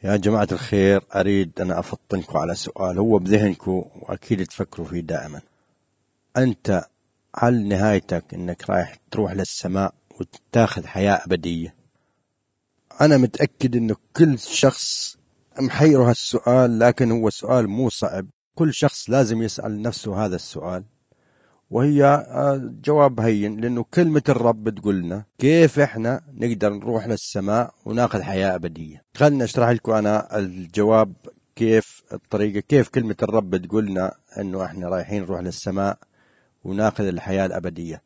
يا جماعة الخير، أريد أنا أفطنكم على سؤال هو بذهنكم وأكيد تفكروا فيه دائما. أنت هل نهايتك أنك رايح تروح للسماء وتاخذ حياة أبدية؟ أنا متأكد أنه كل شخص محيره هالسؤال، لكن هو سؤال مو صعب. كل شخص لازم يسأل نفسه هذا السؤال، وهي جواب هين، لأنه كلمة الرب بتقولنا كيف إحنا نقدر نروح للسماء وناخذ حياة أبدية. خلنا أشرح لكم أنا الجواب، كيف الطريقة، كيف كلمة الرب بتقولنا إنه إحنا رايحين نروح للسماء وناخذ الحياة الأبدية.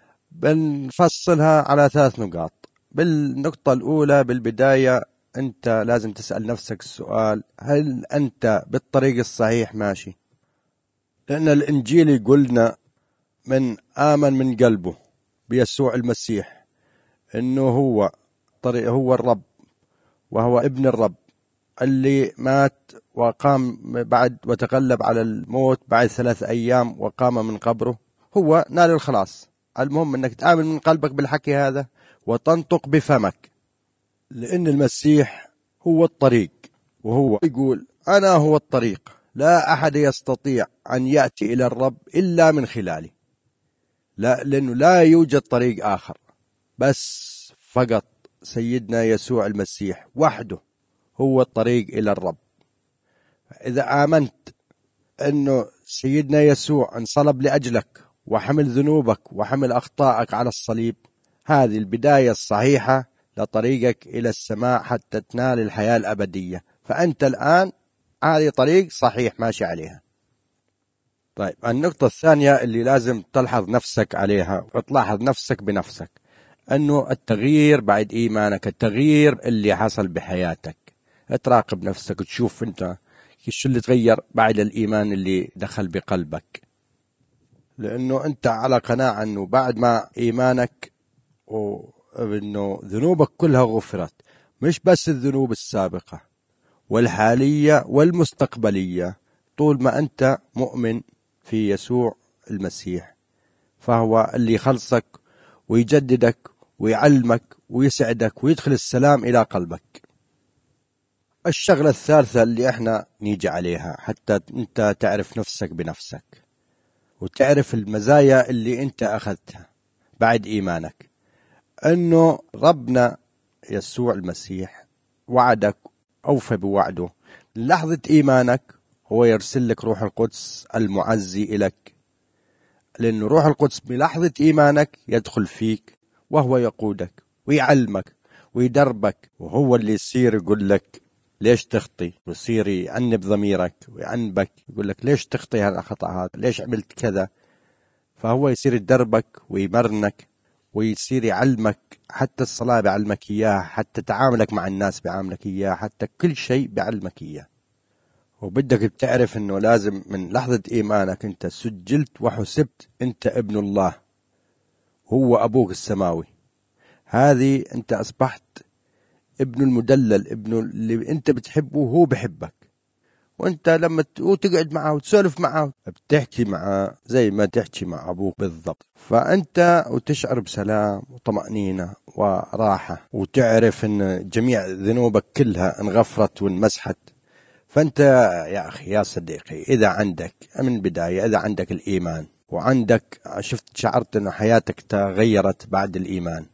بنفصلها على 3 نقاط. بالنقطة الأولى بالبداية أنت لازم تسأل نفسك السؤال: هل أنت بالطريق الصحيح ماشي؟ لأن الإنجيل يقولنا من آمن من قلبه بيسوع المسيح إنه هو هو الرب وهو ابن الرب اللي مات وقام بعد وتغلب على الموت بعد 3 أيام وقام من قبره، هو نال الخلاص. المهم أنك تآمن من قلبك بالحكي هذا وتنطق بفمك، لأن المسيح هو الطريق، وهو يقول أنا هو الطريق، لا أحد يستطيع أن يأتي إلى الرب إلا من خلالي. لا، لأنه لا يوجد طريق آخر، بس فقط سيدنا يسوع المسيح وحده هو الطريق إلى الرب. إذا آمنت أنه سيدنا يسوع انصلب لأجلك وحمل ذنوبك وحمل أخطائك على الصليب، هذه البداية الصحيحة لطريقك إلى السماء حتى تنال الحياة الأبدية. فأنت الآن هذه طريق صحيح ماشي عليها. طيب، النقطة الثانية اللي لازم تلحظ نفسك عليها وتلاحظ نفسك بنفسك، أنه التغيير بعد إيمانك، التغيير اللي حصل بحياتك، تراقب نفسك وتشوف أنت شو اللي تغير بعد الإيمان اللي دخل بقلبك. لأنه أنت على قناعة أنه بعد ما إيمانك وأنه ذنوبك كلها غفرت، مش بس الذنوب السابقة والحالية والمستقبلية، طول ما أنت مؤمن في يسوع المسيح، فهو اللي يخلصك ويجددك ويعلمك ويسعدك ويدخل السلام إلى قلبك. الشغلة الثالثة اللي احنا نيجي عليها حتى انت تعرف نفسك بنفسك وتعرف المزايا اللي انت أخذتها بعد إيمانك، أنه ربنا يسوع المسيح وعدك، أوفى بوعده. لحظة إيمانك هو يرسل لك روح القدس المعزي إليك، لأن روح القدس بلحظة إيمانك يدخل فيك وهو يقودك ويعلمك ويدربك، وهو اللي يصير يقول لك ليش تخطي، ويصير يعنب ضميرك ويعنبك، يقول لك ليش تخطي هذا الخطأ هذا، ليش عملت كذا. فهو يصير يدربك ويمرنك ويصير يعلمك، حتى الصلاة بيعلمك إياها، حتى تعاملك مع الناس بيعاملك إياها، حتى كل شيء بيعلمك إياه. وبدك تعرف أنه لازم من لحظة إيمانك أنت سجلت وحسبت أنت ابن الله، هو أبوك السماوي. هذه أنت أصبحت ابن المدلل، ابن اللي أنت بتحبه وهو بحبك. وأنت لما تقعد معه وتسولف معه بتحكي معه زي ما تحكي مع أبوك بالضبط. فأنت وتشعر بسلام وطمأنينة وراحة، وتعرف أن جميع ذنوبك كلها انغفرت وانمسحت. فأنت يا أخي يا صديقي، إذا عندك من بداية، إذا عندك الإيمان وعندك شعرت أن حياتك تغيرت بعد الإيمان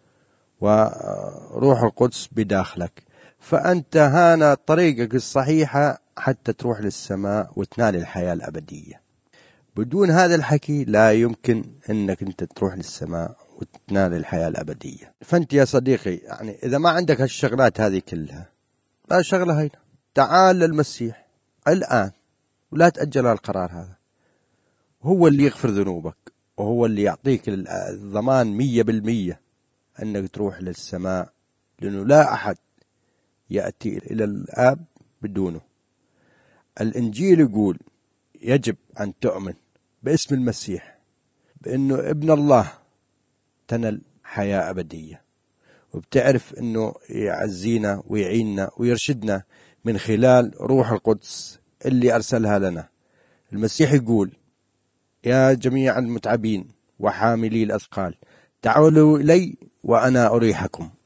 وروح القدس بداخلك، فأنت هانا طريقك الصحيحة حتى تروح للسماء وتنال الحياة الأبدية. بدون هذا الحكي لا يمكن أنك أنت تروح للسماء وتنال الحياة الأبدية. فأنت يا صديقي، يعني إذا ما عندك هالشغلات هذه كلها، لا شغلة هينا، تعال للمسيح الآن ولا تأجل القرار هذا. هو اللي يغفر ذنوبك، وهو اللي يعطيك الضمان 100% أنك تروح للسماء، لأنه لا أحد يأتي إلى الآب بدونه. الإنجيل يقول يجب أن تؤمن باسم المسيح بأنه ابن الله تنال حياة أبدية، وبتعرف أنه يعزينا ويعيننا ويرشدنا من خلال روح القدس اللي أرسلها لنا. المسيح يقول يا جميع المتعبين وحاملي الأثقال تعالوا إلي وأنا أريحكم.